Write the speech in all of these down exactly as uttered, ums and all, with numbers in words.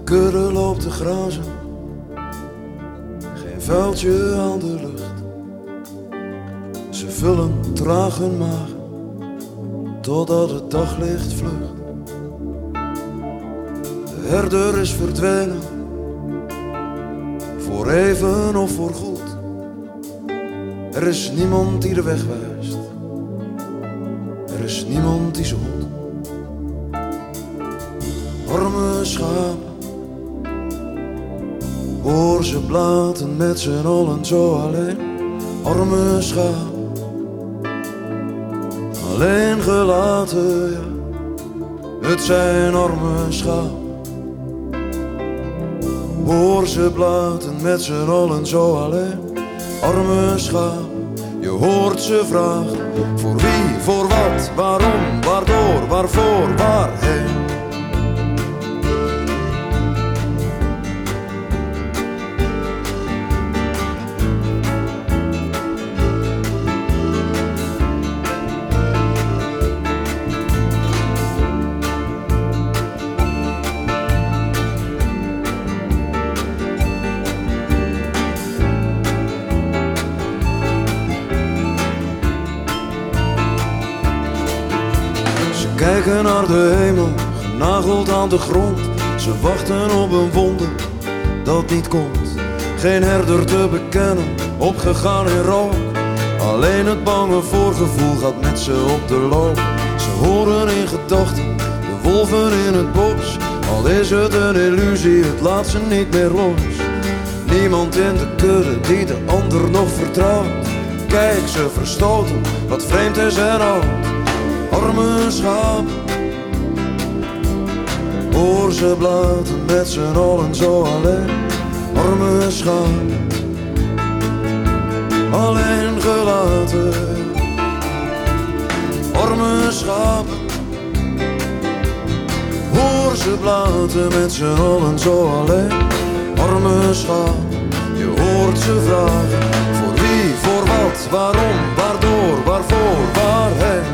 kudde loopt te grazen, geen vuiltje aan de lucht. Ze vullen traag hun magen, totdat het daglicht vlucht. De herder is verdwenen, voor even of voor goed. Er is niemand die de weg wijst, er is niemand die ze hoedt. Arme schapen, hoor ze blaten met z'n allen zo alleen. Arme schapen, alleen gelaten, ja, het zijn arme schapen. Hoor ze blaten met z'n allen zo alleen. Arme schapen, je hoort ze vragen. Voor wie, voor wat, waarom, waardoor, waarvoor, waarheen. Kijken naar de hemel, genageld aan de grond. Ze wachten op een wonder dat niet komt. Geen herder te bekennen, opgegaan in rook. Alleen het bange voorgevoel gaat met ze op de loop. Ze horen in gedachten de wolven in het bos. Al is het een illusie, het laat ze niet meer los. Niemand in de kudde die de ander nog vertrouwt. Kijk, ze verstoten, wat vreemd is en oud. Arme schapen, hoor ze blaten met z'n allen zo alleen. Arme schapen, alleen gelaten. Arme schapen, hoor ze blaten met z'n allen zo alleen. Arme schapen, je hoort ze vragen. Voor wie, voor wat, waarom, waardoor, waarvoor, waarheen.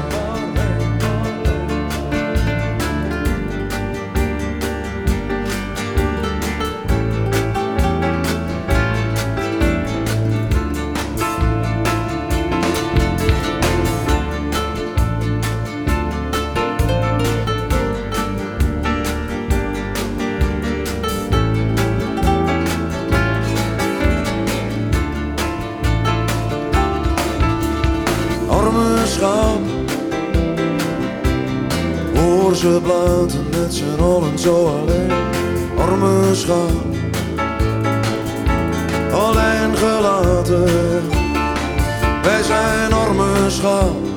Arme schapen, hoor ze blaten met z'n allen zo alleen. Arme schapen, alleen gelaten. Wij zijn arme schapen,